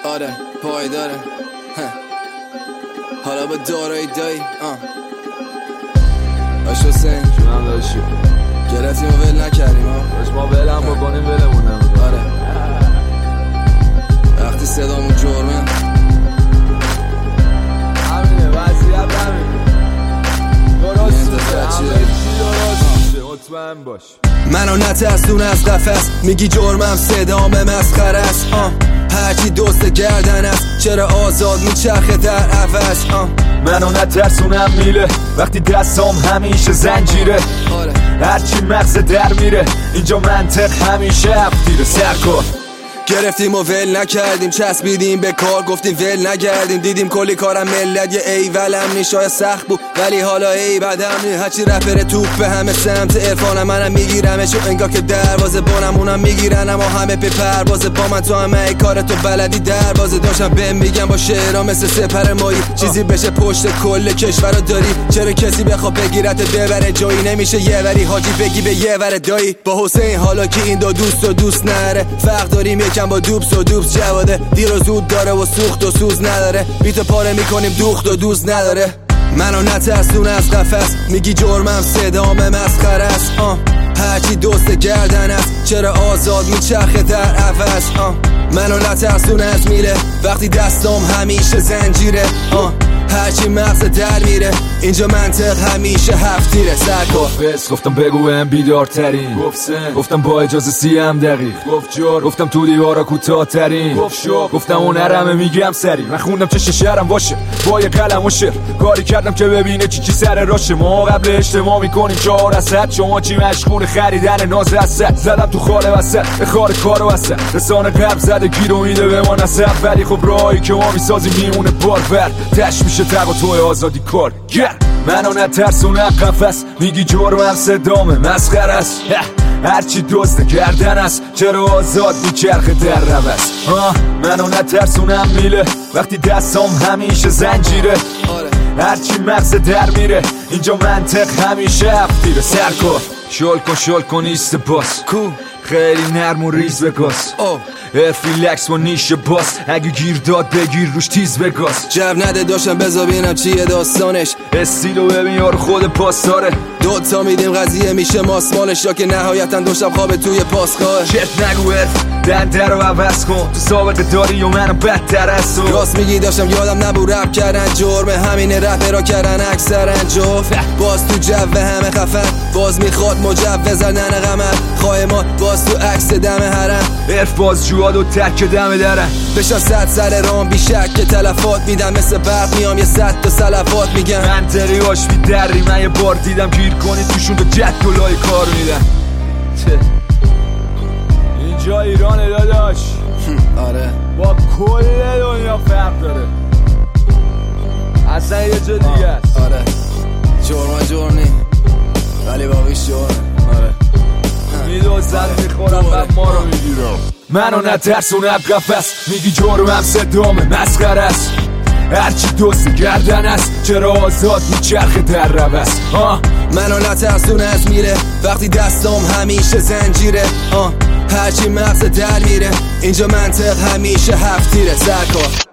آره پایداره حالا با دارایی دایی باش حسین جونم داشتی گرفتیم و ول نکردیم باش ما ولم بکنیم ولمونم آره وقتی صدامون جرمه همینه وضعیت همینه درست مطمئن باش منو نترسون از قفس میگی جرمم صدام مسخره است هرچی دوست گردن است چرا آزاد میچرخه در عوض منو نترسونم میله وقتی دستام همیشه زنجیره هرچی مغز در میره اینجا منطق همیشه افدیره سرکار گرفتیم و ول نکردیم چسبیدیم به کار گفتیم ول نگردیم دیدیم کلی کارم ملت یه ایولم نی شاید سخت بود ولی حالا ای بدم نی هرچی رپر توپ به همه سمت عرفانم منم میگیرمه چون انگار که دروازه بانم اونم میگیرن اما همه به پروازه با من تو همه ای کار تو بلدی دروازه داشتم بهم میگم با شعرها مثل سپر مایی چیزی بشه پشت کل کشور داری چرا کسی بخواد بگیرت ببره جایی نمیشه یه وری حاجی بگی به یه ور دایی با حسین حالا که این دو دوست نره فرق داریم یکم با دوبس و دوبس جواده دیر و زود داره و سوخت و سوز نداره بیتو پاره میکنیم دوخت و دوز نداره منو نترسون از قفس میگی جرمم صدام مسخره است هرچی دوست گردن است چرا آزاد میچرخه در عوض منو نترسون از میله وقتی دستام همیشه زنجیره هرچی مغز در میره اینجا منطق همیشه هفتیره سرکار گفتم بگو هم بیدارترین گفتم با اجازه 30 دقیق گفتم تو دیوارا کوتاه ترین گفتم اون نرمه میگم سری من خوندم چه شعرم باشه با یه قلم و شعر کاری کردم که ببینه چی سر راشه ما قبل اجتماع میکنیم 4 از 100 شما چی مشغول خریدن ناز از 100 زدم تو خاله وسط خار کارو وسط رسانه قلب زده گیر میده به ما نصب ولی خب راهی که ما میسازیم میمونه بارور تش میشه تق توی آزادی کار منو نترسونم قفس میگی جرمم صدام مسخره است هرچی دوست گردن است چرا آزاد میچرخه در روز منو نترسونم میله وقتی دستام همیشه زنجیره هرچی مغز در میره اینجا منطق همیشه افدیره سرکار شل کن ایست باس خیلی نرم و ریز بگاس ریلکس و نیش باس اگه گیر داد بگیر روش تیز بگاس جب نده داشتم بذار ببینم چیه داستانش استیلو ببین یارو خود پاسداره دوتا میدیم قضیه میشه ماسمالش یا که نهایتا داشتم خواب توی پاسگاه چرت نگو دنده رو عوض کن تو سابقه داری و منو بدتر از تو راست میگی داشتم یادم نبود رپ کردن جرمه همینه رپ را کردن اکثرا جفت باز تو جو همه خفن باز میخواد مجوز زدن قمر خواهمات باز تو عکس دم حرم عرف باز جواد و تک دم درن بشن 100 سر رام بیشک که تلفات میدم مثل برق میام یه 100 تا سلفات میگم منطقی هاش بیدری من یه بار دیدم گیر کنی توشون تو جد دلای کار میدن اینجا ایرانه داداش آره با کل دنیا فرق داره اصلا یه جا دیگه است آره جرمه ولی باقیش جرمه آره میدوزن میخورم بعد ما رو میگیرم منو نترسونم قفس میگی جرمم صدام مسخره است هرچی دوست گردن است چرا آزاد میچرخه در روز منو نترسون از میره وقتی دستام همیشه زنجیره هرچی مغز در میره اینجا منطق همیشه هفتیره سرکار